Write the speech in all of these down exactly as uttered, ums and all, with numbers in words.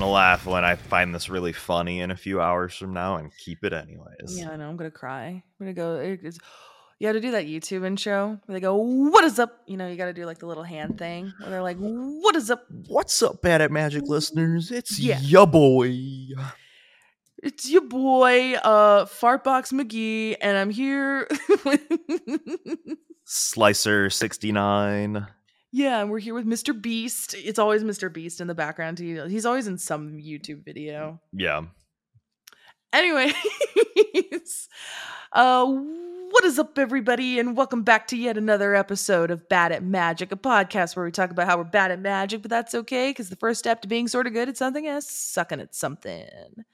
gonna laugh when I find this really funny in a few hours from now and keep it anyways. Yeah, I know. I'm gonna cry. I'm gonna go. It's, you got to do that YouTube intro where they go, "What is up?" You know, you got to do like the little hand thing where they're like, "What is up?" What's up, Bad at Magic listeners? It's Yeah. ya boy. It's your boy, uh, Fartbox McGee, and I'm here. with Slicer sixty-nine. Yeah, and we're here with Mister Beast. It's always Mister Beast in the background. He, he's always in some YouTube video. Yeah. Anyways, uh, what is up, everybody, and welcome back to yet another episode of Bad at Magic, a podcast where we talk about how we're bad at magic, but that's okay, because the first step to being sort of good at something is sucking at something.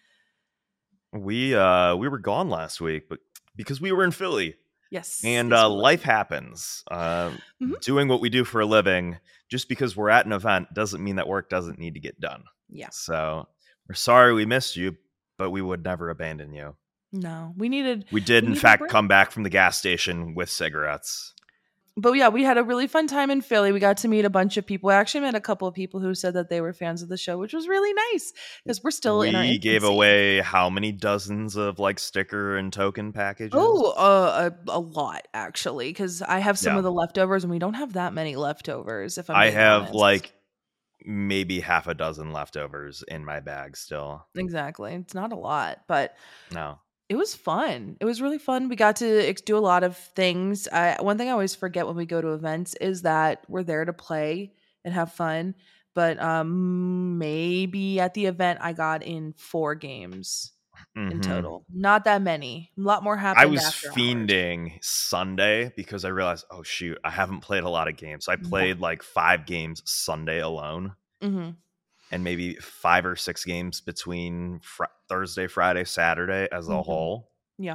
We uh we were gone last week, but because we were in Philly. Yes. And yes, uh, we were. life happens. Uh, Mhm. Doing what we do for a living, just because we're at an event doesn't mean that work doesn't need to get done. Yeah. So we're sorry we missed you, but we would never abandon you. No, we needed. We did, we in needed a fact, break. come back from the gas station with cigarettes. But yeah, we had a really fun time in Philly. We got to meet a bunch of people. I actually met a couple of people who said that they were fans of the show, which was really nice because we're still in our We gave infancy. away how many dozens of like sticker and token packages? Oh, uh, a, a lot actually, because I have some Yeah. of the leftovers, and we don't have that many leftovers. If I'm I being have honest. like maybe half a dozen leftovers in my bag still. Exactly, it's not a lot, but No. it was fun. It was really fun. We got to ex- do a lot of things. I, one thing I always forget when we go to events is that we're there to play and have fun. But um, maybe at the event, I got in four games in Mhm. total. Not that many. A lot more happened I was after hours. fiending Sunday because I realized, oh shoot, I haven't played a lot of games. So I played like five games Sunday alone, Mhm. and maybe five or six games between fr- Thursday, Friday, Saturday as a Mhm. whole. Yeah.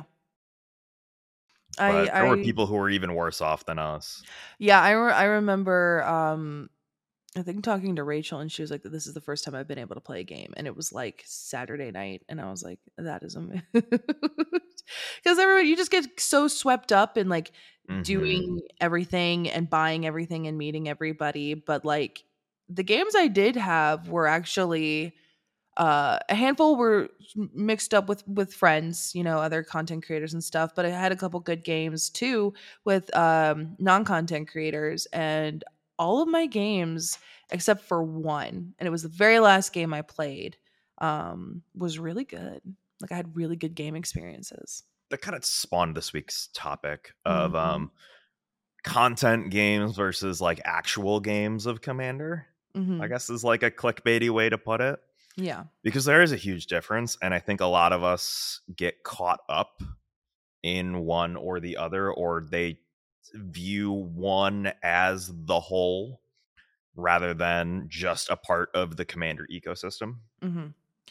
But I there were I people who were even worse off than us. yeah, I re- I remember um I think talking to Rachel, and she was like, "This is the first time I've been able to play a game," and it was like Saturday night, and I was like, "That is amazing," because everybody, you just get so swept up in like Mhm. doing everything and buying everything and meeting everybody, but like the games I did have were actually uh, a handful were mixed up with with friends, you know, other content creators and stuff, but I had a couple good games too with um, non-content creators, and all of my games except for one, and it was the very last game I played, um, was really good. Like I had really good game experiences. That kind of spawned this week's topic of Mhm. um, content games versus like actual games of Commander. I Mhm. guess is like a clickbaity way to put it. Yeah. Because there is a huge difference, and I think a lot of us get caught up in one or the other, or they view one as the whole rather than just a part of the Commander ecosystem. Mhm.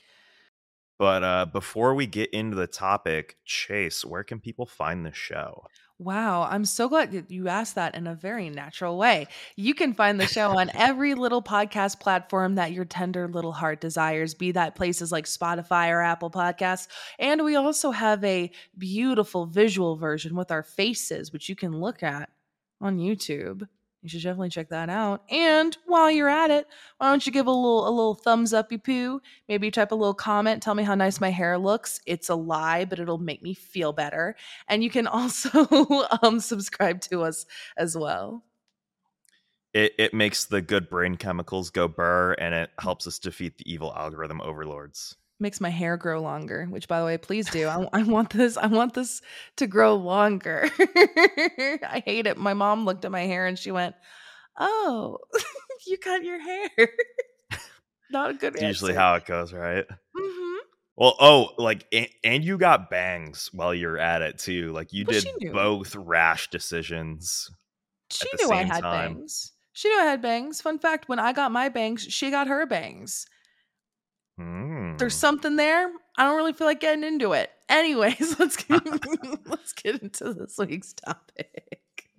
But uh, before we get into the topic, Chase, where can people find the show? Wow, I'm so glad that you asked that in a very natural way. You can find the show on every little podcast platform that your tender little heart desires, be that places like Spotify or Apple Podcasts. And we also have a beautiful visual version with our faces, which you can look at on YouTube. You should definitely check that out. And while you're at it, why don't you give a little a little thumbs up, you poo? Maybe type a little comment, tell me how nice my hair looks. It's a lie, but it'll make me feel better. And you can also um, subscribe to us as well. It, it makes the good brain chemicals go burr, and it helps us defeat the evil algorithm overlords. Makes my hair grow longer, which, by the way, please do. I, I want this. I want this to grow longer. I hate it. My mom looked at my hair and she went, "Oh, you cut your hair." Not a good It's answer. usually how it goes, right? Mm-hmm. Well, oh, like, and, and you got bangs while you're at it too. Like, you Well, she did knew. both rash decisions She at the knew I same had time. bangs. She knew I had bangs. Fun fact: when I got my bangs, she got her bangs. Hmm. There's something there. I don't really feel like getting into it. Anyways, let's get, let's get into this week's topic.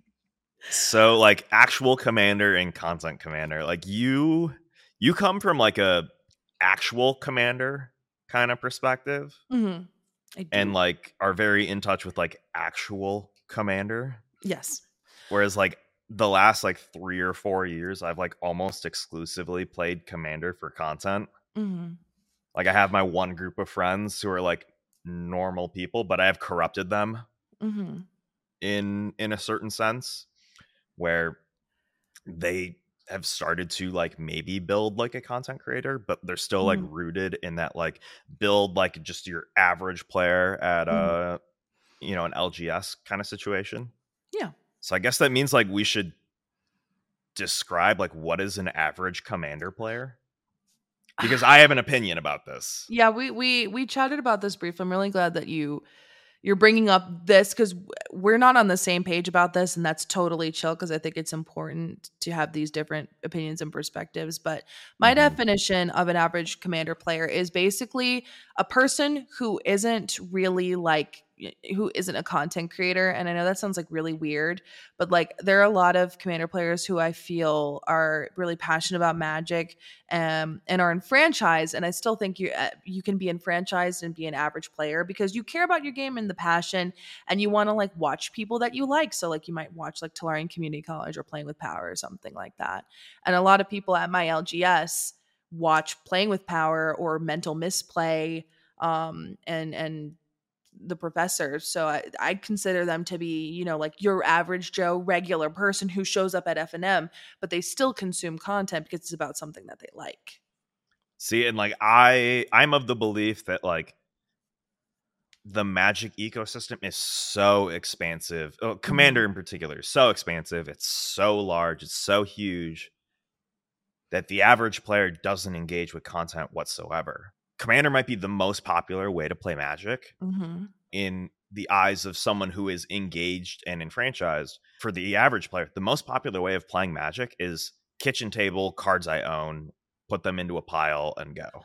So, like, actual Commander and content Commander, like you, you come from like a actual Commander kind of perspective, Mm-hmm. I do. and like are very in touch with like actual Commander. Yes. Whereas like the last like three or four years, I've like almost exclusively played Commander for content. Mm-hmm. Like I have my one group of friends who are like normal people, but I have corrupted them Mm-hmm. in in a certain sense where they have started to like maybe build like a content creator, but they're still like Mm-hmm. rooted in that like build like just your average player at Mm-hmm. a you know an L G S kind of situation. Yeah. So I guess that means like we should describe like what is an average commander player, because I have an opinion about this. Yeah, we we we chatted about this briefly. I'm really glad that you you're bringing up this because we're not on the same page about this, and that's totally chill because I think it's important to have these different opinions and perspectives. But my Mm-hmm. definition of an average commander player is basically a person who isn't really like who isn't a content creator. And I know that sounds like really weird, but like there are a lot of commander players who I feel are really passionate about Magic, um, and are in franchise. And I still think you uh, you can be enfranchised and be an average player because you care about your game and the passion, and you want to like watch people that you like. So like you might watch like Tolarian Community College or Playing with Power or something like that. And a lot of people at my L G S watch Playing with Power or Mental Misplay, um, and and the professor. So I, I'd consider them to be, you know, like your average Joe regular person who shows up at F N M, but they still consume content because it's about something that they like. See, and like I I'm of the belief that like the Magic ecosystem is so expansive. Oh, Commander Mm-hmm. in particular is so expansive. It's so large. It's so huge that the average player doesn't engage with content whatsoever. Commander might be the most popular way to play Magic Mm-hmm. in the eyes of someone who is engaged and enfranchised. For the average player, the most popular way of playing Magic is kitchen table, cards I own, put them into a pile, and go.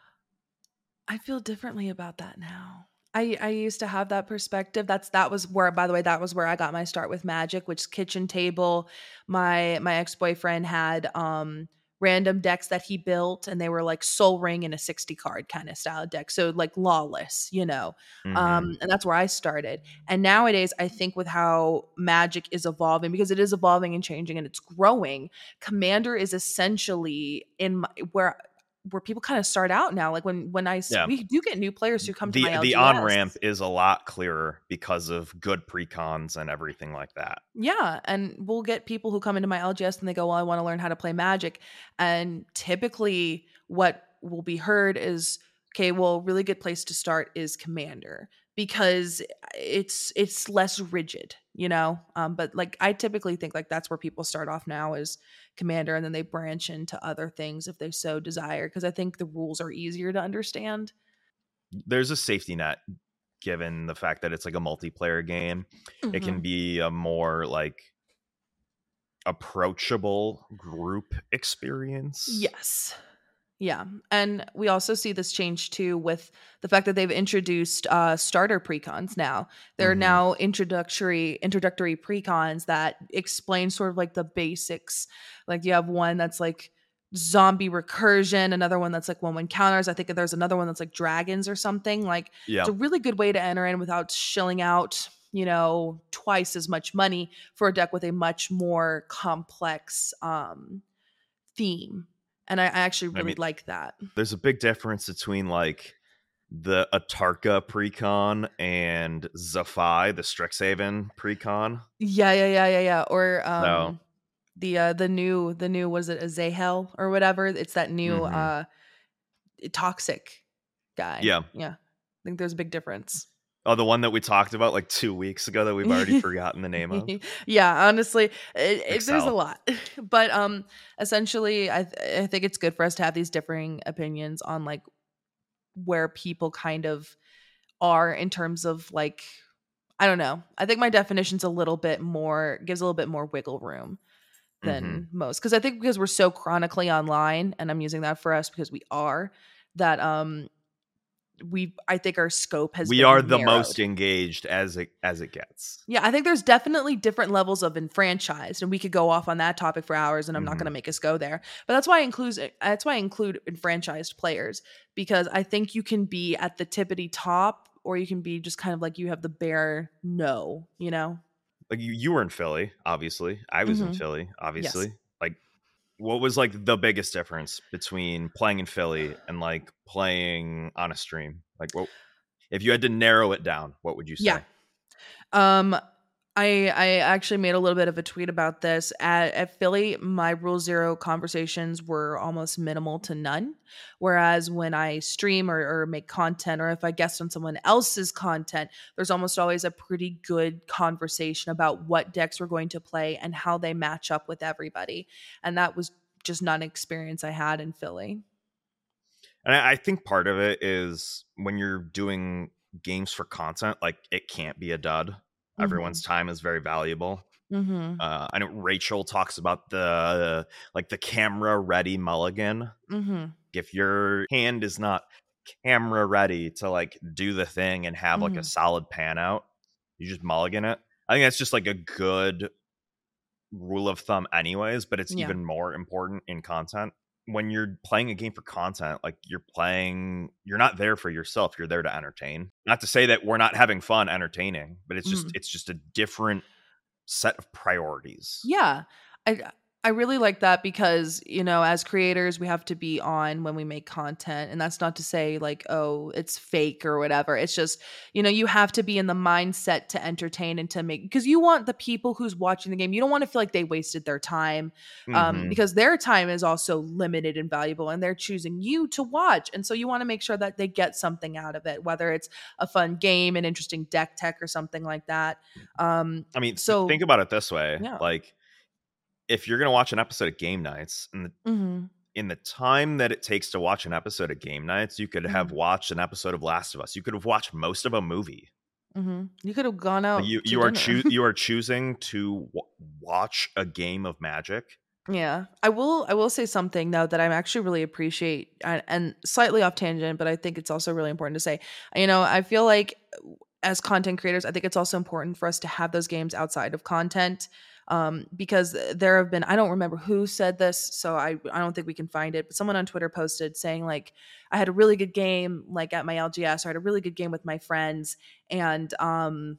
I feel differently about that now. I, I used to have that perspective. That's that was where, by the way, that was where I got my start with Magic, which kitchen table. My my ex boyfriend had um random decks that he built, and they were like Soul Ring and a sixty card kind of style deck, so like lawless, you know. Mm-hmm. Um, and that's where I started. And nowadays, I think with how Magic is evolving, because it is evolving and changing and it's growing, Commander is essentially in my, where where people kind of start out now. Like when when I Yeah. we do get new players who come to The my the on L G S. ramp is a lot clearer because of good precons and everything like that. Yeah, and we'll get people who come into my L G S and they go, "Well, I want to learn how to play Magic." And typically what will be heard is, "Okay, well, a really good place to start is Commander because it's it's less rigid, you know?" Um, but like I typically think like that's where people start off now is Commander, and then they branch into other things if they so desire because I think the rules are easier to understand. There's a safety net given the fact that it's like a multiplayer game. It can Mhm. be a more like approachable group experience. Yes. Yeah. And we also see this change too with the fact that they've introduced uh, starter precons now. There are Mm-hmm. now introductory introductory precons that explain sort of like the basics. Like you have one that's like zombie recursion, another one that's like one one counters. I think there's another one that's like dragons or something. Like it's Yeah. a really good way to enter in without shilling out, you know, twice as much money for a deck with a much more complex um theme. And I, I actually I really mean, like that. there's a big difference between like the Atarka precon and Zafai, the Strixhaven precon. Yeah, yeah, yeah, yeah, yeah. Or So, um the uh the new the new was it a Zahel or whatever? It's that new mm-hmm. uh toxic guy. Yeah. Yeah. I think there's a big difference. Oh, the one that we talked about like two weeks ago that we've already forgotten the name of. Yeah, honestly, it, it, there's a Excel. lot. But um essentially I th- I think it's good for us to have these differing opinions on like where people kind of are in terms of like I don't know. I think my definition's a little bit more gives a little bit more wiggle room Mm-hmm. than most because I think because we're so chronically online, and I'm using that for us because we are that um we I think our scope has We are been the most narrowed. engaged as it as it gets. Yeah, I think there's definitely different levels of enfranchised, and we could go off on that topic for hours, and I'm not going Mm-hmm. to make us go there. But that's why I include that's why I include enfranchised players because I think you can be at the tippity top, or you can be just kind of like you have the bare no, you know. Like you, you were in Philly, obviously. I was in Mm-hmm. Philly, Yes. obviously. Like what was like the biggest difference between playing in Philly and like playing on a stream? Like, what if you had to narrow it down? What would you Yeah. say? Um, I I actually made a little bit of a tweet about this. At, at Philly, my Rule Zero conversations were almost minimal to none. Whereas when I stream or, or make content, or if I guest on someone else's content, there's almost always a pretty good conversation about what decks we're going to play and how they match up with everybody. And that was just not an experience I had in Philly. And I, I think part of it is when you're doing games for content, like it can't be a dud. Mm-hmm. Everyone's time is very valuable. Mm-hmm. Uh, I know Rachel talks about the like the camera ready mulligan. Mm-hmm. If your hand is not camera ready to like do the thing and have like a Mm-hmm. solid pan out, you just mulligan it. I think that's just like a good rule of thumb anyways, but it's Yeah. even more important in content. When you're playing a game for content, like you're playing, you're not there for yourself, you're there to entertain. Not to say that we're not having fun entertaining, but it's just Mm-hmm. it's just a different set of priorities. Yeah. I I really like that because, you know, as creators, we have to be on when we make content. And that's not to say like, oh, it's fake or whatever. It's just, you know, you have to be in the mindset to entertain and to make, because you want the people who's watching the game, you don't want to feel like they wasted their time, um, Hmm. because their time is also limited and valuable and they're choosing you to watch. And so you want to make sure that they get something out of it, whether it's a fun game, an interesting deck tech or something like that. Um, I mean, th- so think about it this way: yeah. like if you're gonna watch an episode of Game Nights, and the, Hmm. in the time that it takes to watch an episode of Game Nights, you could have Hmm. watched an episode of Last of Us. You could have watched most of a movie. Hmm. You could have gone Like out you, to you are dinner. choo- you are choosing to w- watch a game of Magic. Yeah. I will I will say something though that I actually really appreciate, and, and slightly off tangent, but I think it's also really important to say. You know, I feel like as content creators, I think it's also important for us to have those games outside of content. Um, because there have been, I don't remember who said this, so I I don't think we can find it, but someone on Twitter posted saying like I had a really good game like at my L G S, or I had a really good game with my friends, and um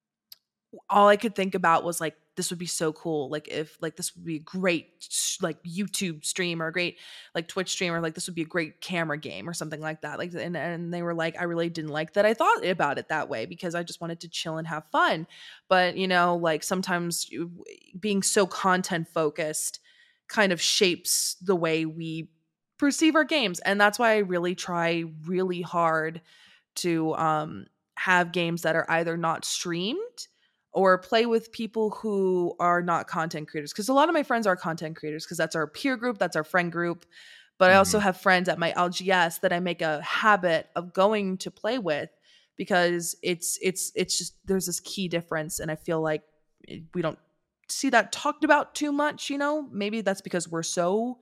all I could think about was like this would be so cool, like if like this would be a great sh- like YouTube stream or a great like Twitch stream, or like this would be a great camera game or something like that. Like and, and they were like, I really didn't like that I thought about it that way because I just wanted to chill and have fun. But you know, like sometimes you, being so content focused kind of shapes the way we perceive our games. And that's why I really try really hard to um have games that are either not streamed or play with people who are not content creators, because a lot of my friends are content creators because that's our peer group, that's our friend group. But I also Hmm. have friends at my L G S that I make a habit of going to play with because it's it's it's just there's this key difference, and I feel like it- we don't see that talked about too much, you know? Maybe that's because we're so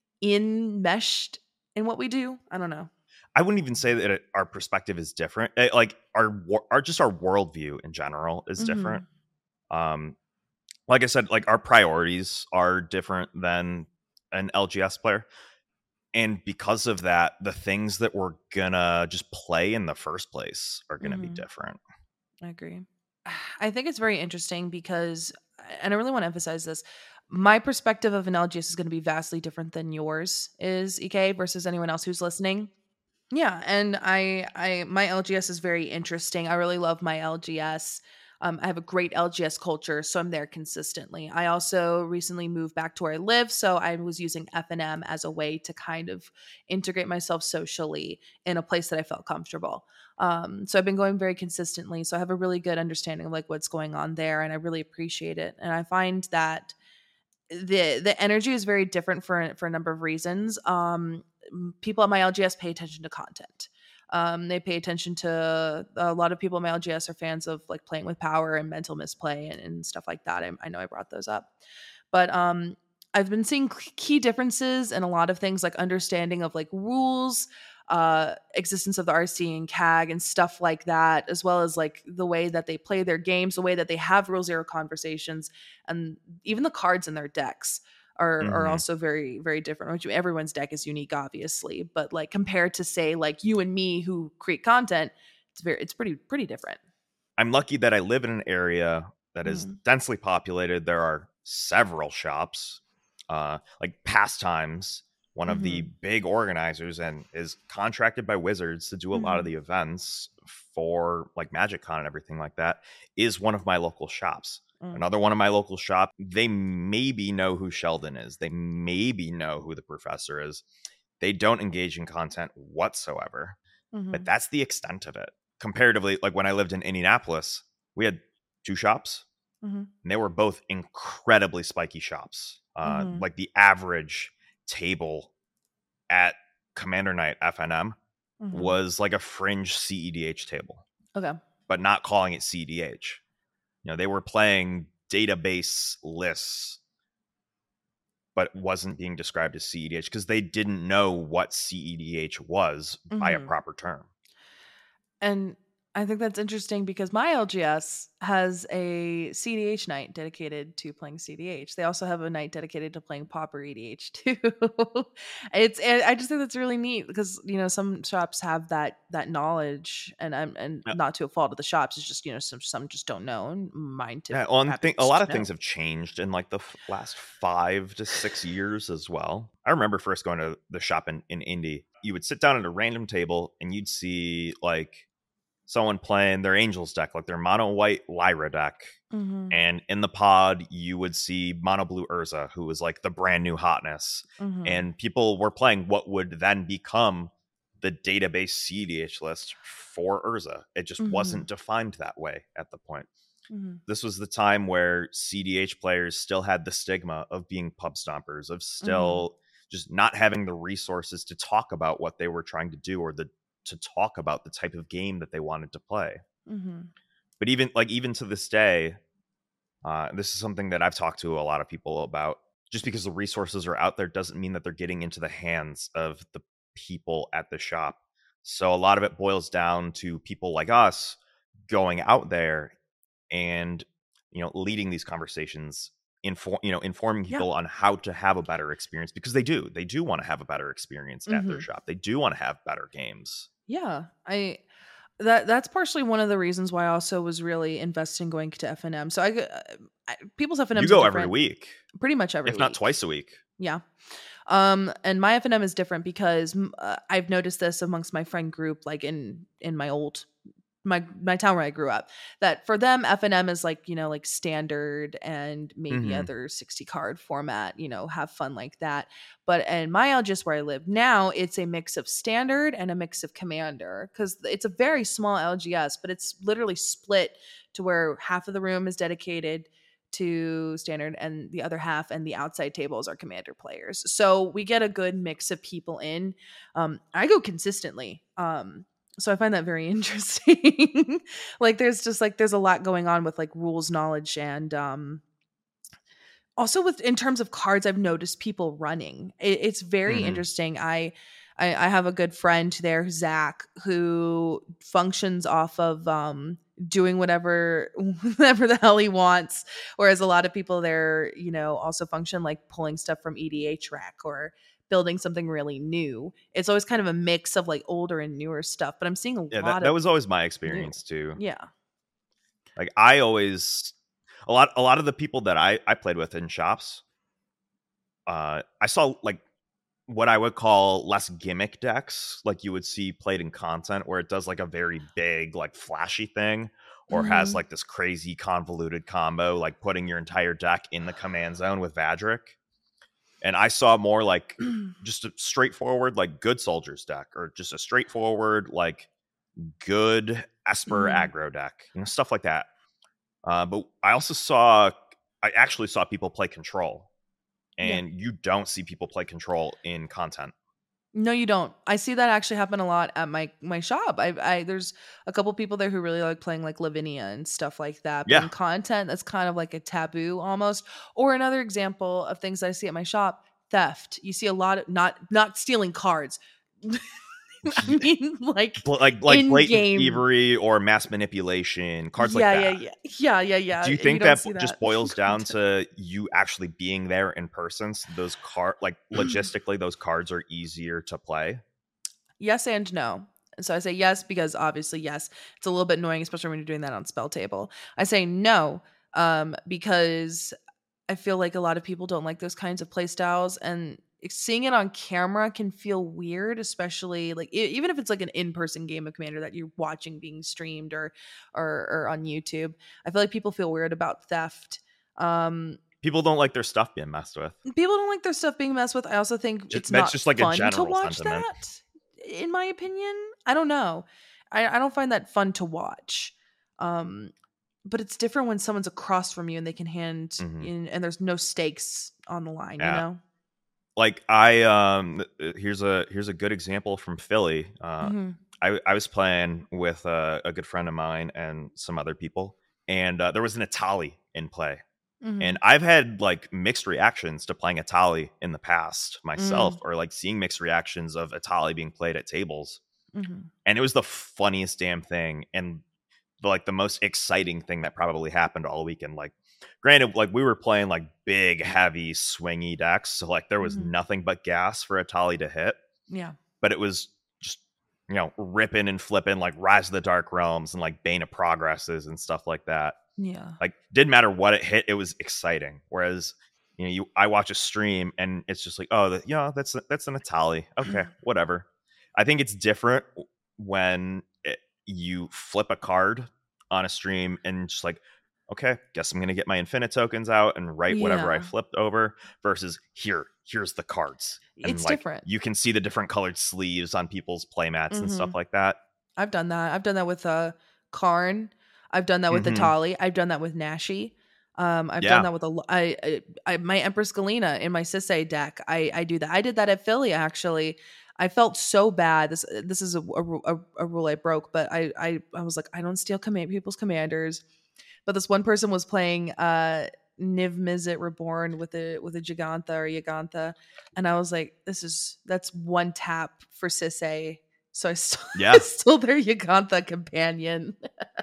enmeshed in what we do. I don't know. I wouldn't even say that it, our perspective is different. Eh, Like our wor- our just our worldview in general is different. Mhm. Um, like I said, like our priorities are different than an L G S player. And because of that, the things that we're gonna just play in the first place are gonna be Mhm. different. I agree. I think it's very interesting because, and I really want to emphasize this, my perspective of an L G S is going to be vastly different than yours is, E K, versus anyone else who's listening. Yeah, and I I my L G S is very interesting. I really love my L G S. Um, I have a great L G S culture, so I'm there consistently. I also recently moved back to where I live, so I was using F N M as a way to kind of integrate myself socially in a place that I felt comfortable. Um, so I've been going very consistently, so I have a really good understanding of like what's going on there, and I really appreciate it. And I find that the the energy is very different for for a number of reasons. Um, m- people at my L G S pay attention to content. Um, they pay attention to a lot of people at my L G S are fans of like playing with power and mental misplay and, and stuff like that. I, I know I brought those up, but um, I've been seeing key differences in a lot of things like understanding of like rules, uh, existence of the R C and C A G and stuff like that, as well as like the way that they play their games, the way that they have Rule Zero conversations, and even the cards in their decks are are Hmm. also very very different. Which everyone's deck is unique, obviously, but like compared to say like you and me who create content, it's very it's pretty pretty different. I'm lucky that I live in an area that is Mm. densely populated. There are several shops. uh, like Pastimes, one of the Mm-hmm. big organizers, and is contracted by Wizards to do a lot of Mm-hmm. the events for like MagicCon and everything like that, is one of my local shops. Mm. Another one of my local shop, they maybe know who Sheldon is. They maybe know who the professor is. They don't engage in content whatsoever. Mm-hmm. But that's the extent of it. Comparatively, like when I lived in Indianapolis, we had two shops, Mm-hmm. and they were both incredibly spiky shops. Uh, Mm-hmm. like the average table at Commander Night F N M Mm-hmm. was like a fringe C E D H table, Okay. but not calling it C E D H. You know, they were playing database lists, but wasn't being described as C E D H because they didn't know what C E D H was mm-hmm. by a proper term. And I think that's interesting because my L G S has a C D H night dedicated to playing C D H. They also have a night dedicated to playing Pauper E D H too. It's I just think that's really neat because you know some shops have that that knowledge, and I'm and yeah. not to a fault of the shops. It's just you know some some just don't know, and mine to yeah. Well, th- a lot of know. things have changed in like the f- last five to six years as well. I remember first going to the shop in in Indy. You would sit down at a random table and you'd see like someone playing their Angels deck, like their mono white Lyra deck. Mm-hmm. And in the pod, you would see mono blue Urza, who was like the brand new hotness. Mm-hmm. And people were playing what would then become the database C D H list for Urza. It just mm-hmm. wasn't defined that way at the point. Mm-hmm. This was the time where C D H players still had the stigma of being pub stompers, of still mm-hmm. just not having the resources to talk about what they were trying to do or the to talk about the type of game that they wanted to play. Mm-hmm. But even like even to this day, uh, this is something that I've talked to a lot of people about. Just because the resources are out there doesn't mean that they're getting into the hands of the people at the shop. So a lot of it boils down to people like us going out there and, you know, leading these conversations, inform, you know, informing people yeah. on how to have a better experience, because they do. They do want to have a better experience mm-hmm. at their shop. They do want to have better games. Yeah, I that that's partially one of the reasons why I also was really invested in going to F N M. So I, I people's F N Ms you go every week, pretty much every if week, not twice a week. Yeah. Um, and my F N M is different because uh, I've noticed this amongst my friend group, like in in my old my my town where I grew up, that for them F N M is like, you know, like standard and maybe mm-hmm. other sixty card format, you know, have fun like that. But in my L G S where I live now, it's a mix of standard and a mix of commander, because it's a very small L G S, but it's literally split to where half of the room is dedicated to standard and the other half and the outside tables are commander players. So we get a good mix of people in. Um, I go consistently. Um, So I find that very interesting. Like there's just like, there's a lot going on with like rules knowledge and um, also with, in terms of cards, I've noticed people running. It, it's very mm-hmm. interesting. I, I, I have a good friend there, Zach, who functions off of um, doing whatever, whatever the hell he wants. Whereas a lot of people there, you know, also function like pulling stuff from E D H rack or building something really new. It's always kind of a mix of like older and newer stuff, but I'm seeing a yeah, lot that, of that was always my experience new. too. Yeah. Like I always, a lot, a lot of the people that I, I played with in shops, uh, I saw like what I would call less gimmick decks. Like you would see played in content where it does like a very big, like flashy thing, or mm-hmm. has like this crazy convoluted combo, like putting your entire deck in the command zone with Vadrik. And I saw more like just a straightforward, like good soldiers deck, or just a straightforward, like good Esper mm. aggro deck, you know, stuff like that. Uh, but I also saw, I actually saw people play control, and yeah. you don't see people play control in content. No, you don't. I see that actually happen a lot at my my shop. I, I there's a couple people there who really like playing like Lavinia and stuff like that. But yeah. in content, that's kind of like a taboo almost. Or another example of things I see at my shop: theft. You see a lot of not not stealing cards. I mean, like like like blatant game. thievery or mass manipulation, cards yeah, like that. Yeah, yeah, yeah, yeah, yeah. Do you think you that, that just boils down to you actually being there in person? So those card, like logistically, those cards are easier to play? Yes and no. So I say yes because obviously yes, it's a little bit annoying, especially when you're doing that on spell table. I say no um, because I feel like a lot of people don't like those kinds of play styles, and seeing it on camera can feel weird, especially like e- even if it's like an in-person game of Commander that you're watching being streamed or or, or on YouTube. I feel like people feel weird about theft. Um, People don't like their stuff being messed with. people don't like their stuff being messed with. I also think Ju- it's That's not just like a fun to general watch sentiment. that, in my opinion. I don't know. I, I don't find that fun to watch. Um, but it's different when someone's across from you and they can hand Mhm. in, and there's no stakes on the line, you Yeah. know? Like I um here's a here's a good example from Philly. Uh Mm-hmm. I I was playing with a, a good friend of mine and some other people, and uh, there was an Atali in play. Mm-hmm. And I've had like mixed reactions to playing Atali in the past myself, Mm. or like seeing mixed reactions of Atali being played at tables. Mm-hmm. And it was the funniest damn thing, and the, like the most exciting thing that probably happened all weekend. Like, granted, like we were playing like big, heavy, swingy decks, so like there was Mhm. nothing but gas for Atali to hit. Yeah. But it was just, you know, ripping and flipping like Rise of the Dark Realms and like Bane of Progresses and stuff like that. Yeah. Like, didn't matter what it hit, it was exciting. Whereas, you know, you I watch a stream and it's just like, oh, the, yeah, that's that's an Atali. Okay, whatever. I think it's different when it, you flip a card on a stream and just like, okay, guess I'm gonna get my infinite tokens out and write whatever I Yeah. flipped over. Versus here, here's the cards, and It's like different. you can see the different colored sleeves on people's playmats and stuff Mhm. like that. I've done that. I've done that with uh Karn. I've done that with Mhm. Atali. I've done that with Nashi. Um, I've Yeah. done that with a lo- I, I, I my Empress Galena in my Sisei deck. I I do that. I did that at Philly actually. I felt so bad. This this is a, a, a rule I broke, but I I I was like, I don't steal command people's commanders. But this one person was playing uh Niv Mizzet Reborn with a with a Gigantha or Yagantha, and I was like, this is that's one tap for Sisei. So I stole, Yeah. stole their Yagantha companion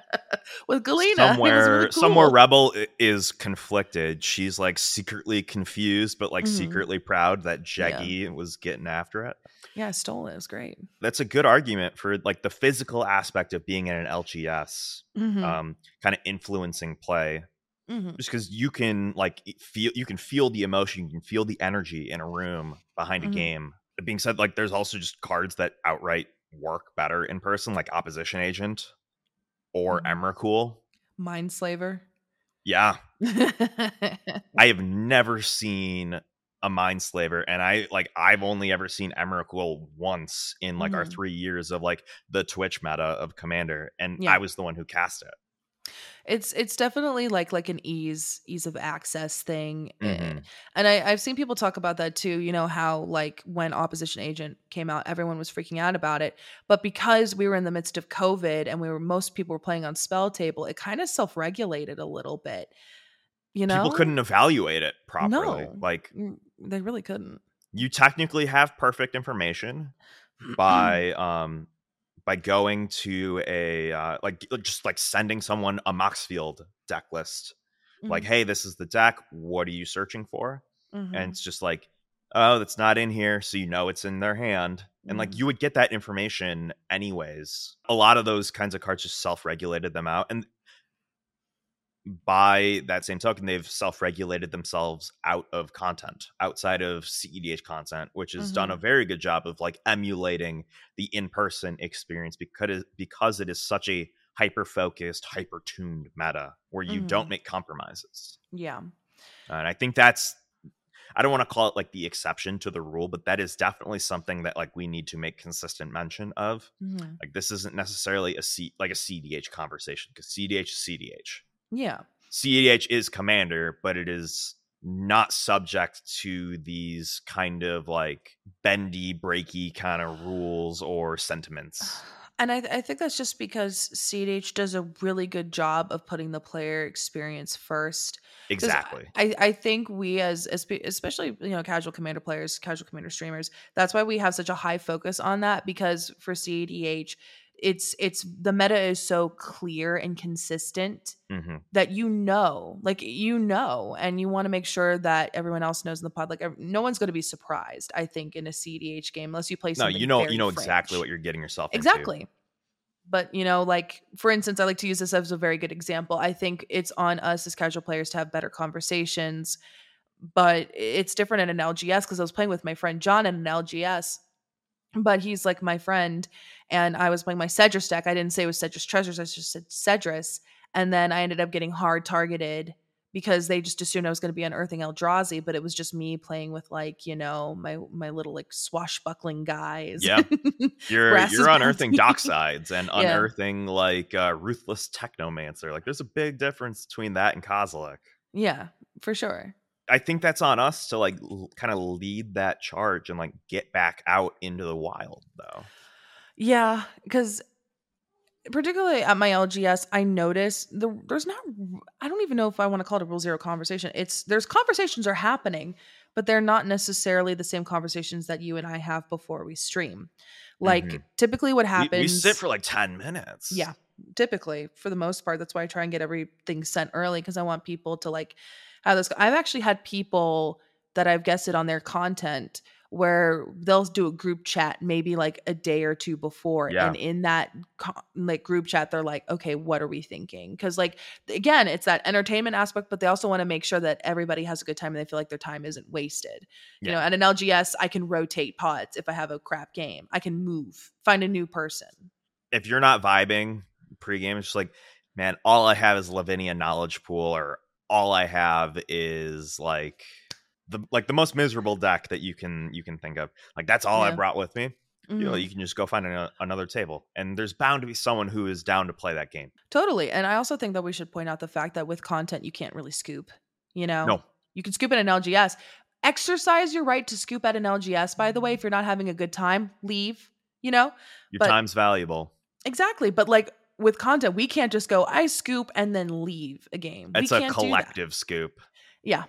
with Galena. Somewhere, it was really cool. somewhere, Rebel i- is conflicted. She's like secretly confused, but like Mhm. secretly proud that Yeah. Jeggy was getting after it. Yeah, I stole it. It was great. That's a good argument for like the physical aspect of being in an L G S, Mhm. um, kind of influencing play. Mhm. Just because you can like e- feel, you can feel the emotion, you can feel the energy in a room behind a Mhm. game. That being said, like there's also just cards that outright work better in person, like Opposition Agent or Mhm. Emrakul. Mindslaver. Yeah, I have never seen a Mindslaver, and I like I've only ever seen Emrakul once in like our Mhm. three years of like the Twitch meta of Commander, and Yeah. I was the one who cast it. It's it's definitely like like an ease ease of access thing. Eh, Mhm. and I, I've seen people talk about that too. You know how like when Opposition Agent came out, everyone was freaking out about it, but because we were in the midst of COVID and we were most people were playing on Spell Table, it kind of self regulated a little bit. You know, People couldn't evaluate it properly. No, Like Mm, they really couldn't. you technically have perfect information by um by going to a uh, like just like sending someone a Moxfield deck list. Like, Mhm. hey, this is the deck. What are you searching for? And Mhm. it's just like, oh, that's not in here, so you know it's in their hand. And like Mhm. you would get that information anyways. A lot of those kinds of cards just self-regulated them out. And by that same token, they've self-regulated themselves out of content, outside of C E D H content, which has done a Mhm. very good job of like emulating the in-person experience because it, because it is such a hyper-focused, hyper-tuned meta where you don't Mhm. make compromises. Yeah. And I think that's, I don't want to call it like the exception to the rule, but that is definitely something that like we need to make consistent mention of. Mhm. Like this isn't necessarily a C like a C D H conversation, because C D H is C D H. Yeah. C D H is Commander, but it is not subject to these kind of like bendy, breaky kind of rules or sentiments. And I, I think that's just because C D H does a really good job of putting the player experience first. 'Cause Exactly. I, I think we as, as especially you know casual commander players, casual commander streamers, that's why we have such a high focus on that, because for C D H, it's it's the meta is so clear and consistent hmm that you know, like you know, and you want to make sure that everyone else knows in the pod. Like ev- no one's going to be surprised, I think, in a C D H game unless you play No, something you know, very you know fringe. exactly what you're getting yourself into. Exactly. But, you know, like, for instance, I like to use this as a very good example. I think it's on us as casual players to have better conversations, but it's different in an L G S because I was playing with my friend John in an L G S, but he's like my friend, and I was playing my Cedrus deck. I didn't say it was Cedrus Treasures, I just said Cedrus. And then I ended up getting hard targeted because they just assumed I was going to be unearthing Eldrazi, but it was just me playing with, like, you know, my my little like swashbuckling guys. Yeah. You're Brass is you're unearthing bounty. Docksides and Yeah. unearthing like uh, Ruthless Technomancer. Like there's a big difference between that and Kozilek. Yeah, for sure. I think that's on us to like l- kind of lead that charge and like get back out into the wild though. Yeah, because particularly at my L G S, I notice the there's not. I don't even know if I want to call it a rule zero conversation. It's there's conversations are happening, but they're not necessarily the same conversations that you and I have before we stream. Like Mhm. typically, what We, happens? we sit for like ten minutes. Yeah, typically for the most part. That's why I try and get everything sent early because I want people to like have this. I've actually had people that I've guested on their content where they'll do a group chat maybe like a day or two before, Yeah. and in that co- like group chat they're like, okay, what are we thinking? Because like again, it's that entertainment aspect, but they also want to make sure that everybody has a good time and they feel like their time isn't wasted. You Yeah. know, at an L G S I can rotate pods. If I have a crap game, I can move, find a new person. If you're not vibing pregame, it's just like, man, all I have is Lavinia knowledge pool, or all I have is like the like the most miserable deck that you can you can think of. Like that's all I Yeah. brought with me. You know, Mhm. you can just go find an, another table, and there's bound to be someone who is down to play that game. Totally. And I also think that we should point out the fact that with content, you can't really scoop. You know, No, you can scoop at an L G S. Exercise your right to scoop at an L G S, by the way. If you're not having a good time, leave, you know? your But time's valuable. exactly. But like with content, we can't just go, I scoop and then leave a game. It's we a can't do that. collective scoop. Yeah.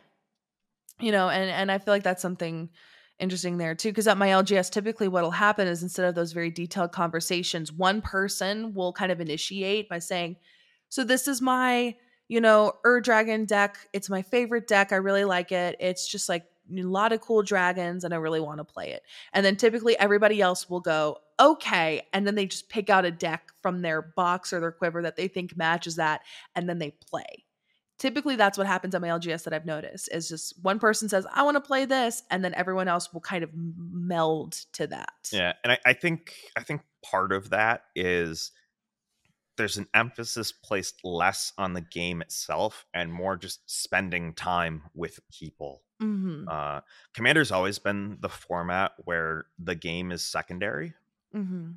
You know, and, and I feel like that's something interesting there too. Because at my L G S, typically what'll happen is instead of those very detailed conversations, one person will kind of initiate by saying, so this is my, you know, Ur Dragon deck. It's my favorite deck. I really like it. It's just like a lot of cool dragons and I really want to play it. And then typically everybody else will go, okay. And then they just pick out a deck from their box or their quiver that they think matches that. And then they play. Typically that's what happens at my L G S that I've noticed is just one person says, I want to play this. And then everyone else will kind of meld to that. Yeah. And I, I think I think part of that is there's an emphasis placed less on the game itself and more just spending time with people. Mm-hmm. Uh, Commander's always been the format where the game is secondary. Mm-hmm.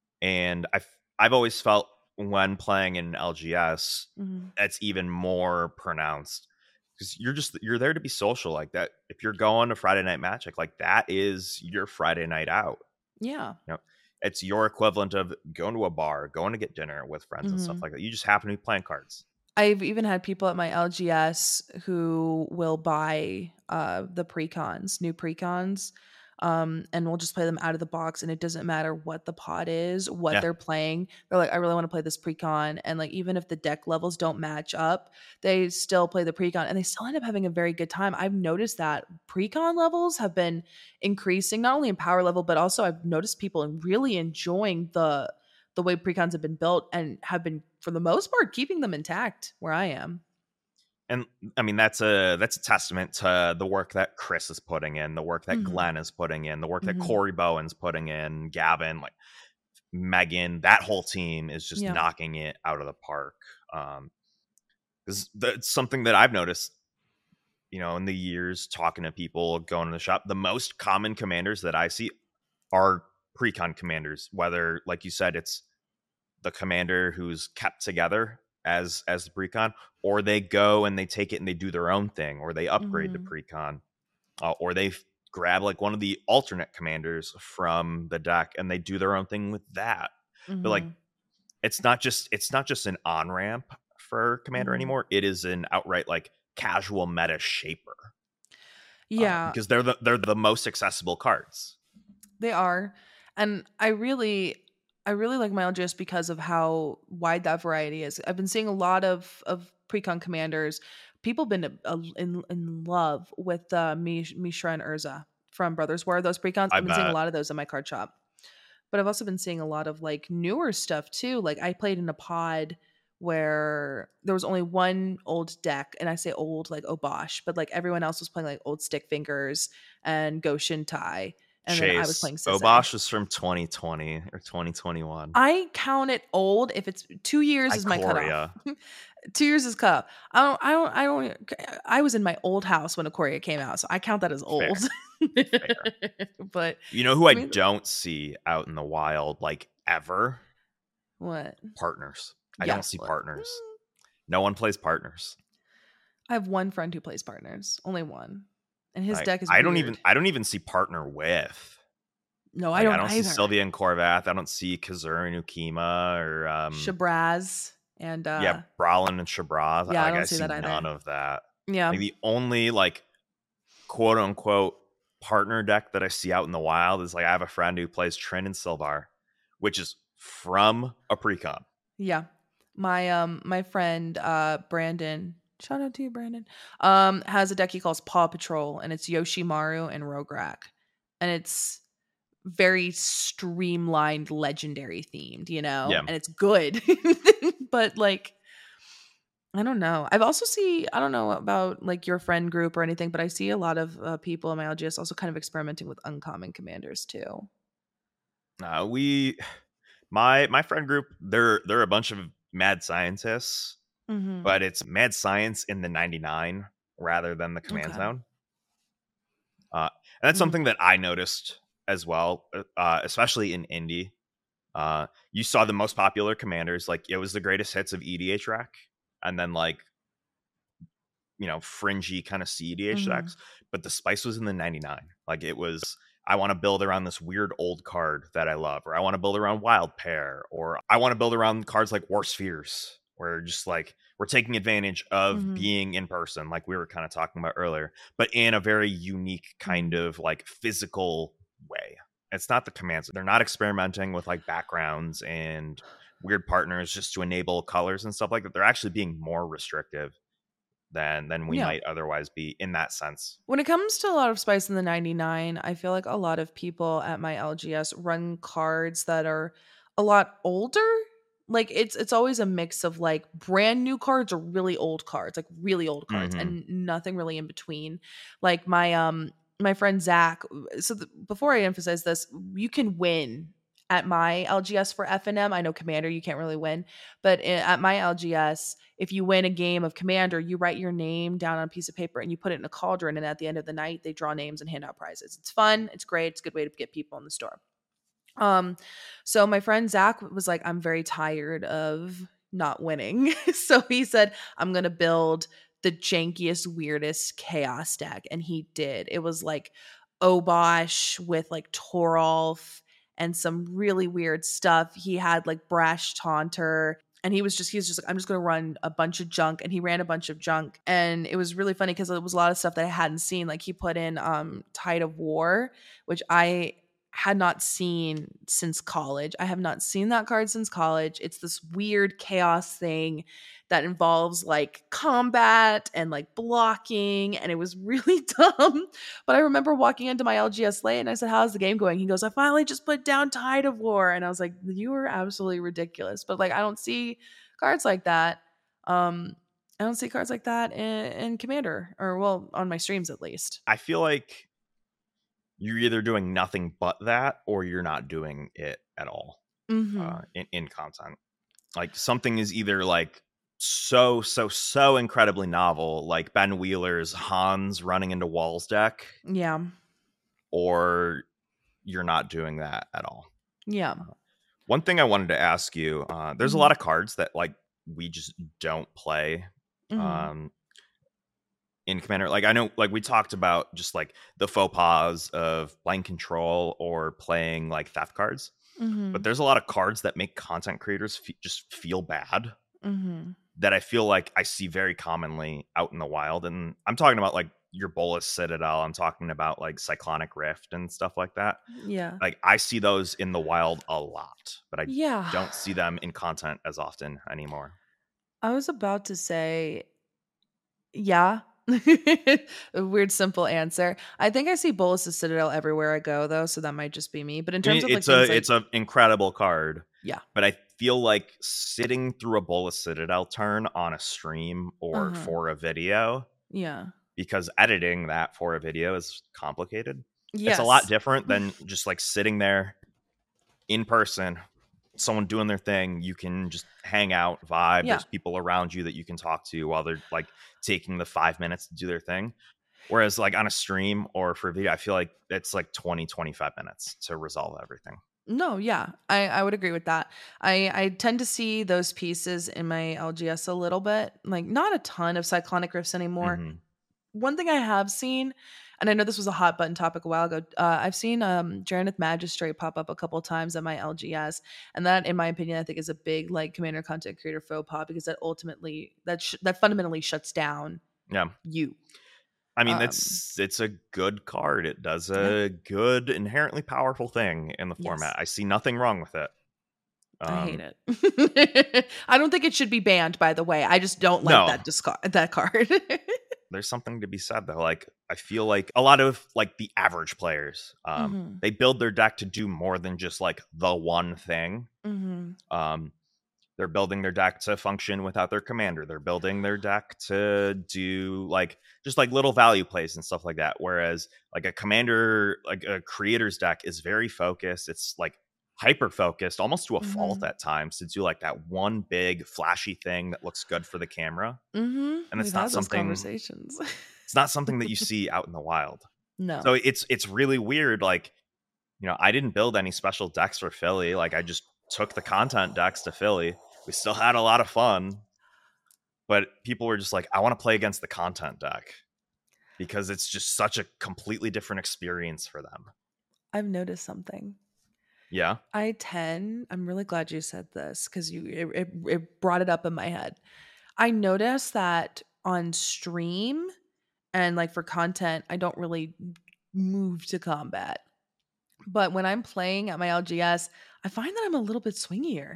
And I've, I've always felt when playing in L G S, Mm-hmm. that's even more pronounced because you're just, you're there to be social like that. If you're going to Friday Night Magic, like that is your Friday night out. Yeah. You know, it's your equivalent of going to a bar, going to get dinner with friends and stuff Mhm. like that. You just happen to be playing cards. I've even had people at my L G S who will buy uh, the precons, new precons, um, and we'll just play them out of the box. And it doesn't matter what the pod is, what Yeah. they're playing. They're like, I really want to play this precon. And like, even if the deck levels don't match up, they still play the precon and they still end up having a very good time. I've noticed that precon levels have been increasing, not only in power level, but also I've noticed people really enjoying the the way precons have been built and have been, for the most part, keeping them intact where I am. And I mean, that's a that's a testament to the work that Chris is putting in, the work that Mhm. Glenn is putting in, the work that Mhm. Corey Bowen's putting in, Gavin, like Megan, that whole team is just Yeah. knocking it out of the park. Um, because that's something that I've noticed, you know, in the years talking to people, going to the shop. The most common commanders that I see are precon commanders, whether, like you said, it's the commander who's kept together as as the precon, or they go and they take it and they do their own thing, or they upgrade Mhm. the precon, uh, or they f- grab like one of the alternate commanders from the deck and they do their own thing with that. But like, Mhm. it's not just it's not just an on ramp for commander Mhm. anymore. It is an outright like casual meta shaper. Uh, Yeah, because they're the they're the most accessible cards. they are. And I really I really like my L G S because of how wide that variety is. I've been seeing a lot of of precon commanders. People been uh, in in love with uh, Mish- Mishra and Urza from Brothers War. Those precons, I I've been seeing a bet. lot of those in my card shop. but I've also been seeing a lot of like newer stuff too. Like I played in a pod where there was only one old deck, and I say old like Obosh, but like everyone else was playing like old Stick Fingers and Go Shintai, and then I was Chase, playing Sisay. Obosh is from twenty twenty or twenty twenty-one. I count it old if it's two years is my cutoff. Ikoria. Two years is cutoff. I don't. I don't. I don't. I was in my old house when Ikoria came out, so I count that as old. Fair. Fair. But You know who I, I mean, don't see out in the wild like ever? what? Partners. I Yeah, don't see well, partners. mm, No one plays partners. I have one friend who plays partners, only one, and his Like, deck is I weird. don't even I don't even see partner with. No, Like, I don't I don't either. see Sylvia and Corvath. I don't see Kazur and Ukima or um Shabraz and uh, yeah, Bralin and Shabraz. yeah, I like don't I see see that either. none of that. Yeah, Like the only like quote unquote partner deck that I see out in the wild is like I have a friend who plays Trin and Sylvar, which is from a precon. yeah. My um my friend uh Brandon, shout out to you, Brandon, um, has a deck he calls Paw Patrol, and it's Yoshimaru and Rograk. And it's very streamlined, legendary themed, you know? Yeah. And it's good. But like I don't know. I've also see I don't know about like your friend group or anything, but I see a lot of uh, people in my L G S also kind of experimenting with uncommon commanders too. Uh, we my my friend group, they're they're a bunch of mad scientists, Mm-hmm. but it's mad science in the ninety-nine rather than the command Okay. zone. Uh, and that's Mhm. something that I noticed as well, uh, especially in indie. Uh, you saw the most popular commanders, like it was the greatest hits of E D H rack, and then like you know fringy kind of C E D H Mhm. decks. But the spice was in the ninety-nine. Like it was, I want to build around this weird old card that I love, or I want to build around Wild Pair, or I want to build around cards like War Spheres, where just like we're taking advantage of Mhm. being in person, like we were kind of talking about earlier, but in a very unique kind Mhm. of like physical way. It's not the commands. They're not experimenting with like backgrounds and weird partners just to enable colors and stuff like that. They're actually being more restrictive than than we Yeah. might otherwise be in that sense. When it comes to a lot of spice in the ninety-nine, I feel like a lot of people at my L G S run cards that are a lot older. Like it's it's always a mix of like brand new cards or really old cards, like really old cards, Mhm. and nothing really in between. Like my um my friend Zach. So th- before I emphasize this, you can win at my L G S for F N M. I know Commander you can't really win, but i- at my L G S, if you win a game of Commander, you write your name down on a piece of paper and you put it in a cauldron. And at the end of the night, they draw names and hand out prizes. It's fun. It's great. It's a good way to get people in the store. Um, so my friend Zach was like, I'm very tired of not winning. So he said, I'm going to build the jankiest, weirdest chaos deck. And he did. It was like Obosh with like Toralf and some really weird stuff. He had like Brash Taunter. And he was just, he was just like, I'm just going to run a bunch of junk. And he ran a bunch of junk. And it was really funny because it was a lot of stuff that I hadn't seen. Like he put in um, Tide of War, which I had not seen since college. I have not seen that card since college. It's this weird chaos thing that involves like combat and like blocking, and it was really dumb. But I remember walking into my L G S late and I said, "How's the game going?" He goes, "I finally just put down Tide of War." And I was like, "You are absolutely ridiculous." But like I don't see cards like that. Um I don't see cards like that in, in Commander, or well, on my streams at least. I feel like you're either doing nothing but that or you're not doing it at all. Mm-hmm. uh, in, in content. Like something is either like so, so, so incredibly novel, like Ben Wheeler's Hans running into walls deck, Yeah. or you're not doing that at all. Yeah. One thing I wanted to ask you, uh, there's Mhm. a lot of cards that like we just don't play. Mhm. Um, in Commander, like I know, like we talked about just like the faux pas of blind control or playing like theft cards. Mhm. But there's a lot of cards that make content creators f- just feel bad Mhm. that I feel like I see very commonly out in the wild. And I'm talking about like your Bolas Citadel. I'm talking about like Cyclonic Rift and stuff like that. Yeah. Like I see those in the wild a lot, but I Yeah. don't see them in content as often anymore. I was about to say, yeah, A weird, simple answer. I think I see Bolas' Citadel everywhere I go, though, so that might just be me. But in I mean, terms of like it's a things like, it's an incredible card, yeah, but I feel like sitting through a Bolas Citadel turn on a stream uh or huh, for a video, yeah, because editing that for a video is complicated. It's a lot yes, different than just like sitting there in person, someone doing their thing. You can just hang out, vibe. yeah. There's people around you that you can talk to while they're like taking the five minutes to do their thing. Whereas like on a stream or for a video, I feel like it's like twenty, twenty-five minutes to resolve everything. No, yeah, I, I would agree with that. I, I tend to see those pieces in my L G S a little bit, like not a ton of cyclonic rifts anymore. Mm-hmm. One thing I have seen, and I know this was a hot button topic a while ago, uh, I've seen um, Jarneth Magistrate pop up a couple times at my L G S, and that, in my opinion, I think is a big like commander content creator faux pas because that ultimately that sh- that fundamentally shuts down Yeah. you. I mean, Um, it's it's a good card. It does yeah, a good, inherently powerful thing in the format. yes, I see nothing wrong with it. I hate Um, it. I don't think it should be banned. By the way, I just don't like no, that discard that card. there's something to be said though. Like I feel like a lot of like the average players, um, hmm they build their deck to do more than just like the one thing. hmm Um, they're building their deck to function without their commander. They're building their deck to do like just like little value plays and stuff like that. Whereas like a commander, like a creator's deck is very focused. It's like hyper focused, almost to a fault hmm at times, to do like that one big flashy thing that looks good for the camera. hmm And We've it's not had those something conversations. it's not something that you see out in the wild. No. So it's it's really weird. Like, you know, I didn't build any special decks for Philly. Like I just took the content decks to Philly. We still had a lot of fun, but people were just like, I want to play against the content deck because it's just such a completely different experience for them. I've noticed something. Yeah. I tend, I'm really glad you said this because you it, it, it brought it up in my head. I noticed that on stream and like for content, I don't really move to combat. But when I'm playing at my L G S, I find that I'm a little bit swingier.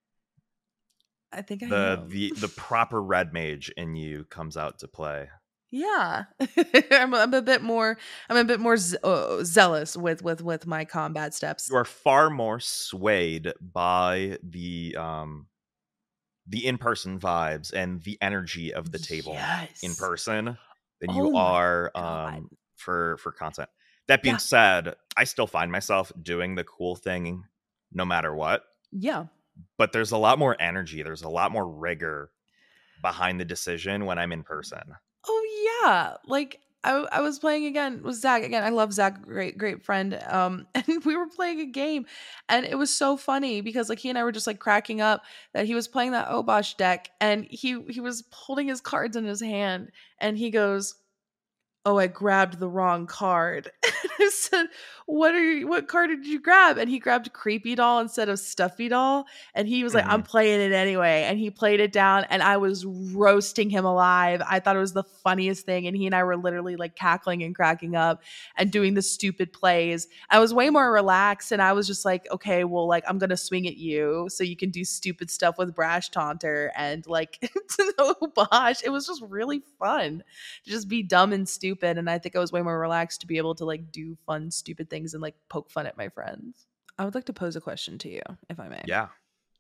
I think I The am. the the proper red mage in you comes out to play. Yeah. I'm, I'm a bit more I'm a bit more z- uh, zealous with with with my combat steps. You are far more swayed by the um the in-person vibes and the energy of the table in Yes. person than you Oh my are god. um for for content. That being Yeah. said, I still find myself doing the cool thing no matter what, Yeah. but there's a lot more energy, there's a lot more rigor behind the decision when I'm in person. Oh yeah. Like I I was playing again with Zach again. I love Zach, great great friend. Um, and we were playing a game, and it was so funny because like he and I were just like cracking up that he was playing that Obosh deck, and he he was holding his cards in his hand, and he goes, "Oh, I grabbed the wrong card." And I said, "What are you? What card did you grab?" And he grabbed Creepy Doll instead of Stuffy Doll. And he was like, Mm-hmm. "I'm playing it anyway." And he played it down, and I was roasting him alive. I thought it was the funniest thing. And he and I were literally like cackling and cracking up and doing the stupid plays. I was way more relaxed, and I was just like, "Okay, well, like I'm gonna swing at you so you can do stupid stuff with Brash Taunter and like oh gosh, it was just really fun to just be dumb and stupid. And I think I was way more relaxed to be able to like do fun, stupid things and like poke fun at my friends. I would like to pose a question to you, if I may. Yeah.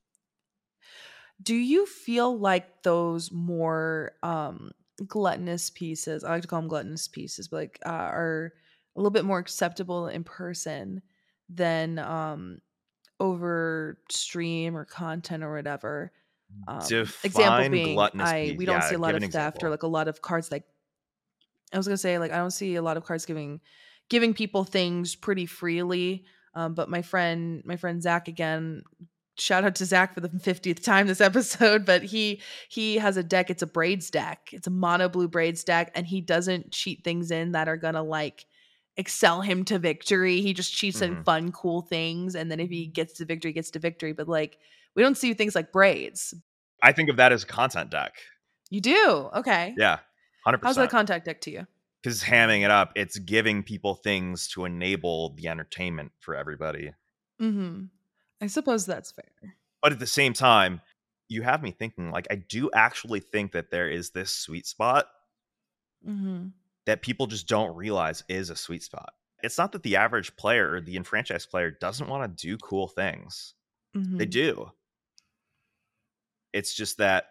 Do you feel like those more um gluttonous pieces, I like to call them gluttonous pieces, but like uh, are a little bit more acceptable in person than um over stream or content or whatever? Um example Define being, gluttonous I piece. we don't Yeah, see a lot give of an theft or example. like a lot of cards like I was gonna say, like, I don't see a lot of cards giving giving people things pretty freely. Um, but my friend, my friend Zach again, shout out to Zach for the fiftieth time this episode, but he he has a deck, it's a braids deck. It's a mono blue braids deck, and he doesn't cheat things in that are gonna like excel him to victory. He just cheats in Mm-hmm. fun, cool things, and then if he gets to victory, gets to victory. But like we don't see things like braids. I think of that as a content deck. You do? Okay. Yeah, How's that one hundred percent. contact deck to you? Because hamming it up, it's giving people things to enable the entertainment for everybody. Mm-hmm. I suppose that's fair. But at the same time, you have me thinking, like, I do actually think that there is this sweet spot Mm-hmm. that people just don't realize is a sweet spot. It's not that the average player or the enfranchised player doesn't want to do cool things. They Mm-hmm. do. It's just that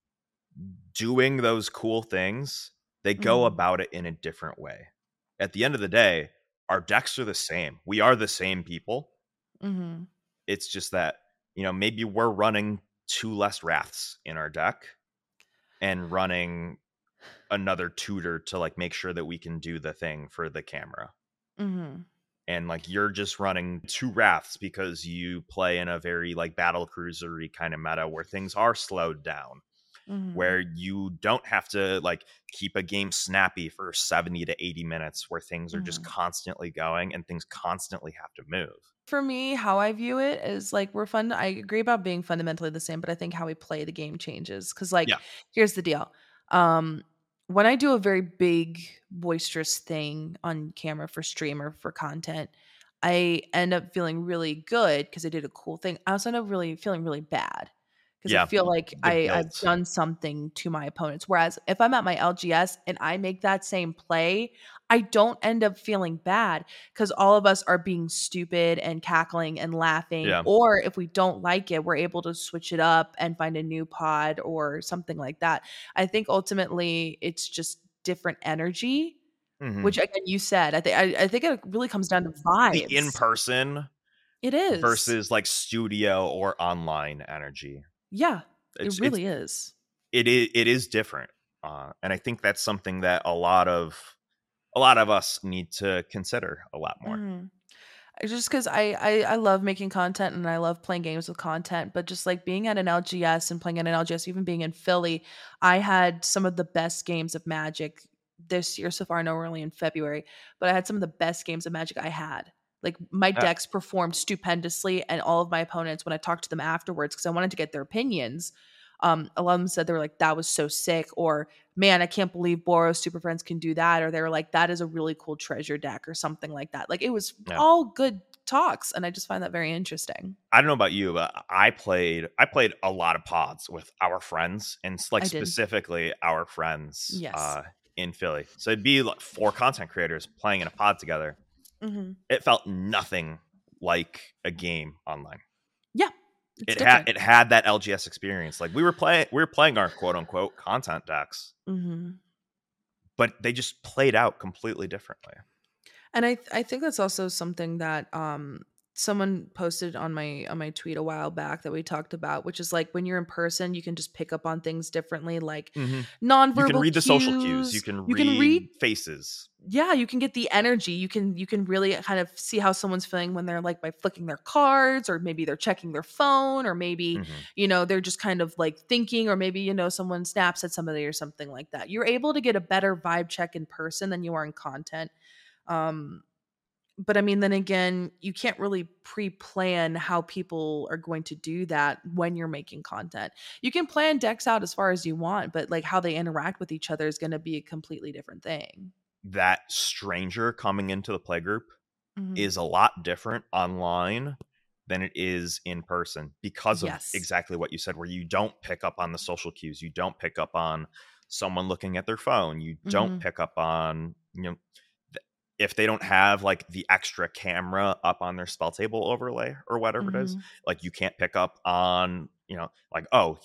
doing those cool things, they go Mm-hmm. about it in a different way. At the end of the day, our decks are the same. We are the same people. Mm-hmm. It's just that, you know, maybe we're running two less wraths in our deck and running another tutor to like make sure that we can do the thing for the camera. Mm-hmm. And like you're just running two wraths because you play in a very like battle cruisery kind of meta where things are slowed down, Mm-hmm. where you don't have to like keep a game snappy for seventy to eighty minutes, where things are just Mm-hmm. constantly going and things constantly have to move. For me, how I view it is like we're fun. I agree about being fundamentally the same, but I think how we play the game changes. Cause like, Yeah. here's the deal. Um, when I do a very big, boisterous thing on camera for stream or for content, I end up feeling really good because I did a cool thing. I also end up really feeling really bad because I Yeah. feel like The I, I've guilt. done something to my opponents. Whereas if I'm at my L G S and I make that same play, I don't end up feeling bad because all of us are being stupid and cackling and laughing. Yeah. Or if we don't like it, we're able to switch it up and find a new pod or something like that. I think ultimately it's just different energy, Mm-hmm. which again you said. I think I, I think it really comes down to The vibes. in-person It is. versus like studio or online energy. Yeah, it It's it's really is. it is it is different. Uh, and I think that's something that a lot of a lot of us need to consider a lot more. Mhm. Just because I, I I love making content and I love playing games with content, but just like being at an L G S and playing at an L G S, even being in Philly, I had some of the best games of Magic this year so far. I know we're only in February, but I had some of the best games of Magic I had. Like my Yeah. decks performed stupendously, and all of my opponents, when I talked to them afterwards, because I wanted to get their opinions, um, a lot of them said they were like, "That was so sick," or "Man, I can't believe Boros Super Friends can do that," or they were like, "That is a really cool treasure deck," or something like that. Like it was Yeah. all good talks, and I just find that very interesting. I don't know about you, but I played I played a lot of pods with our friends, and like I did. specifically our friends Yes. uh, in Philly. So it'd be like four content creators playing in a pod together. Hmm. It felt nothing like a game online. Yeah, it's It had different. it had that L G S experience. Like we were playing we were playing our quote unquote content decks, Hmm. but they just played out completely differently. And I I think that's also something that um someone posted on my on my tweet a while back that we talked about, which is like when you're in person, you can just pick up on things differently, like Mm-hmm. You can nonverbal read the social cues. You cues. can You can read read, faces. yeah, you can get the energy. You can you can really kind of see how someone's feeling when they're like by flicking their cards, or maybe they're checking their phone, or maybe, Mm-hmm. you know, they're just kind of like thinking, or maybe, you know, someone snaps at somebody or something like that. You're able to get a better vibe check in person than you are in content. Um but I mean, then again, you can't really pre-plan how people are going to do that when you're making content. You can plan decks out as far as you want, but like how they interact with each other is going to be a completely different thing. That stranger coming into the playgroup Mhm. is a lot different online than it is in person because of Yes. exactly what you said, where you don't pick up on the social cues. You don't pick up on someone looking at their phone. You don't Mhm. pick up on, you know, th- if they don't have like the extra camera up on their spell table overlay or whatever it is, Mhm. like you can't pick up on, you know, like, oh,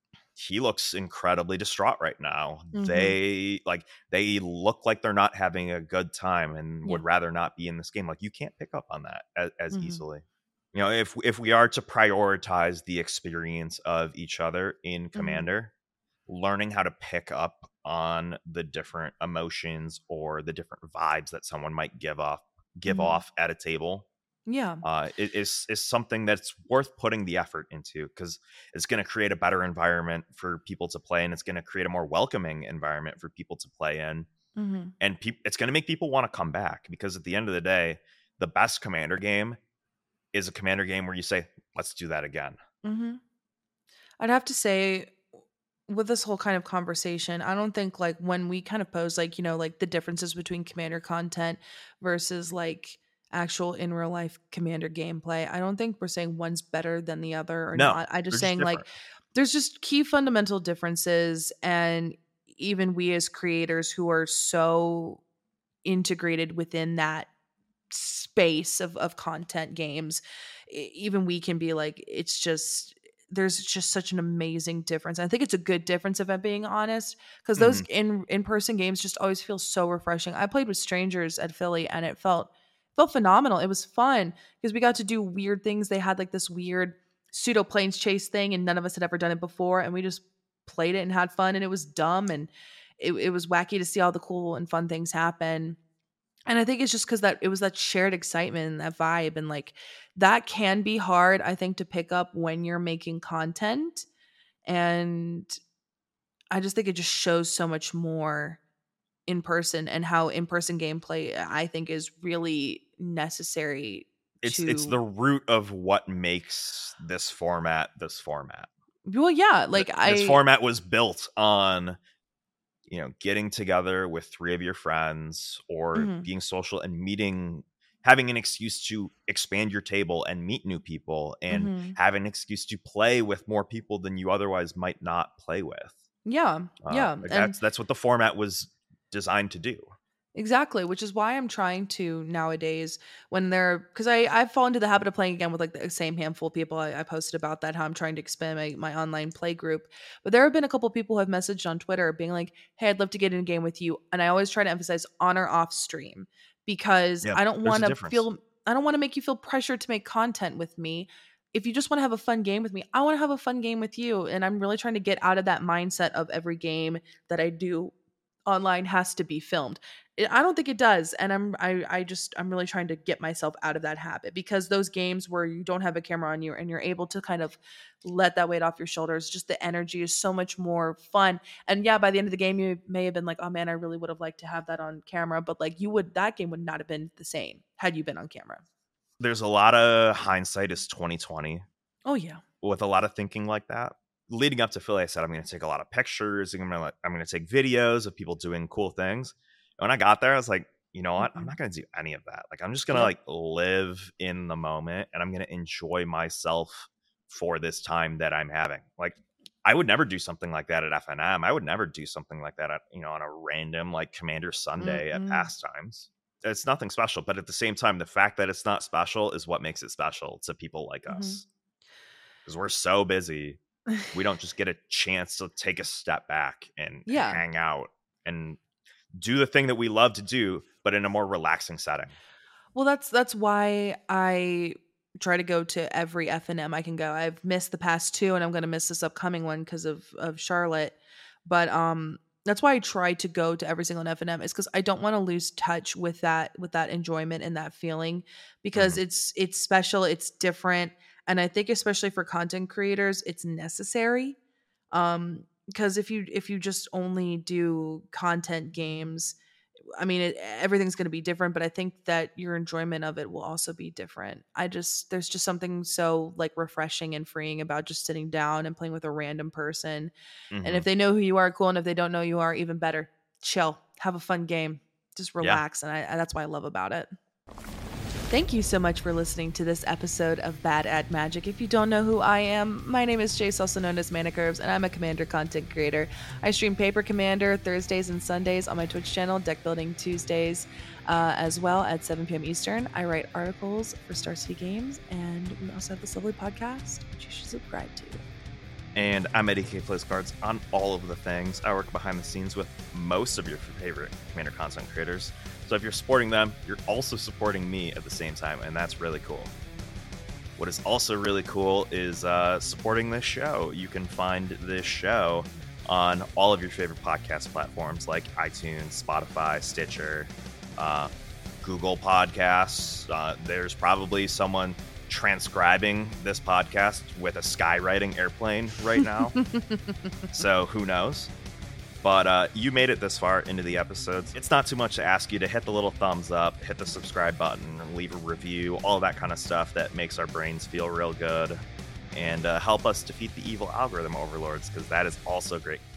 he looks incredibly distraught right now. Mhm. They like they look like they're not having a good time and Yeah. would rather not be in this game. Like you can't pick up on that as, as Mhm. easily. You know, if if we are to prioritize the experience of each other in Mhm. Commander, learning how to pick up on the different emotions or the different vibes that someone might give off give Mhm. off at a table Yeah. uh, i- is is something that's worth putting the effort into, because it's going to create a better environment for people to play, and it's going to create a more welcoming environment for people to play in, Mhm. and pe- it's going to make people want to come back, because at the end of the day, the best Commander game is a Commander game where you say, "Let's do that again." Mhm. I'd have to say, with this whole kind of conversation, I don't think like when we kind of pose like, you know, like the differences between commander content versus like actual in real life commander gameplay, I don't think we're saying one's better than the other or No, not. I they're just just saying like different. there's just key fundamental differences, and even we as creators who are so integrated within that space of, of content games, e- even we can be like, it's just, there's just such an amazing difference. I think it's a good difference, if I'm being honest, because those Mhm. in in-person games just always feel so refreshing. I played with strangers at Philly and it felt felt phenomenal. It was fun because we got to do weird things. They had like this weird pseudo planes chase thing and none of us had ever done it before, and we just played it and had fun, and it was dumb, and it, it was wacky to see all the cool and fun things happen. And I think it's just because that it was that shared excitement and that vibe. And like that can be hard, I think, to pick up when you're making content. And I just think it just shows so much more in person, and how in person gameplay, I think, is really necessary It's it's the to. root of what makes this format this format. Well, yeah, Th- like This I. format was built on, you know, getting together with three of your friends or Mhm, being social and meeting, having an excuse to expand your table and meet new people and mhm. have an excuse to play with more people than you otherwise might not play with. Yeah, Uh, yeah, like and that's that's what the format was designed to do. exactly, which is why I'm trying to nowadays, when they're, because I I've fallen into the habit of playing again with like the same handful of people. I, I posted about that, how I'm trying to expand my, my online play group. But there have been a couple people who have messaged on Twitter being like, "Hey, I'd love to get in a game with you," and I always try to emphasize on or off stream, because Yeah, I don't there's a want to difference. feel I don't want to make you feel pressured to make content with me. If you just want to have a fun game with me, I want to have a fun game with you, and I'm really trying to get out of that mindset of every game that I do online has to be filmed. It, I don't think it does, and I'm I I just I'm really trying to get myself out of that habit, because those games where you don't have a camera on you and you're able to kind of let that weight off your shoulders, just the energy is so much more fun. And yeah, by the end of the game, you may have been like, "Oh man, I really would have liked to have that on camera," but like you would that game would not have been the same had you been on camera. There's a lot of hindsight is twenty twenty Oh yeah. with a lot of thinking like that. Leading up to Philly, I said I'm going to take a lot of pictures. I'm going to I'm going to take videos of people doing cool things. And when I got there, I was like, you know what? I'm Mhm. not going to do any of that. Like, I'm just going to Yep. like live in the moment, and I'm going to enjoy myself for this time that I'm having. Like, I would never do something like that at F N M. I would never do something like that at, you know, on a random like Commander Sunday at Mm-mm. Pastimes. It's nothing special, but at the same time, the fact that it's not special is what makes it special to people like Mhm. us, because we're so busy. We don't just get a chance to take a step back and Yeah. hang out and do the thing that we love to do, but in a more relaxing setting. Well, that's that's why I try to go to every F and M I can go. I've missed the past two, and I'm going to miss this upcoming one because of of Charlotte. But um, that's why I try to go to every single F and M, is because I don't want to lose touch with that with that enjoyment and that feeling, because Mhm. it's it's special, it's different, and I think especially for content creators, it's necessary. Um, because if you if you just only do content games, I mean, it, everything's going to be different, but I think that your enjoyment of it will also be different. I just, there's just something so like refreshing and freeing about just sitting down and playing with a random person. And if Mhm. they know who you are, cool. And if they don't know you are, even better. Chill, have a fun game, just Yeah. relax. And I, I that's what I love about it. Thank you so much for listening to this episode of Bad at Magic. If you don't know who I am, my name is Jace, also known as Mana Curves, and I'm a Commander content creator. I stream Paper Commander Thursdays and Sundays on my Twitch channel, Deck Building Tuesdays, uh, as well at seven p.m. Eastern. I write articles for Star City Games, and we also have this lovely podcast, which you should subscribe to. And I'm Eddie K Plays Cards on all of the things. I work behind the scenes with most of your favorite Commander content creators. So if you're supporting them, you're also supporting me at the same time, and that's really cool. What is also really cool is uh, supporting this show. You can find this show on all of your favorite podcast platforms like iTunes, Spotify, Stitcher, uh, Google Podcasts. Uh, there's probably someone transcribing this podcast with a skywriting airplane right now. So who knows? But uh, you made it this far into the episodes. It's not too much to ask you to hit the little thumbs up, hit the subscribe button, leave a review, all that kind of stuff that makes our brains feel real good, and uh, help us defeat the evil algorithm overlords, because that is also great.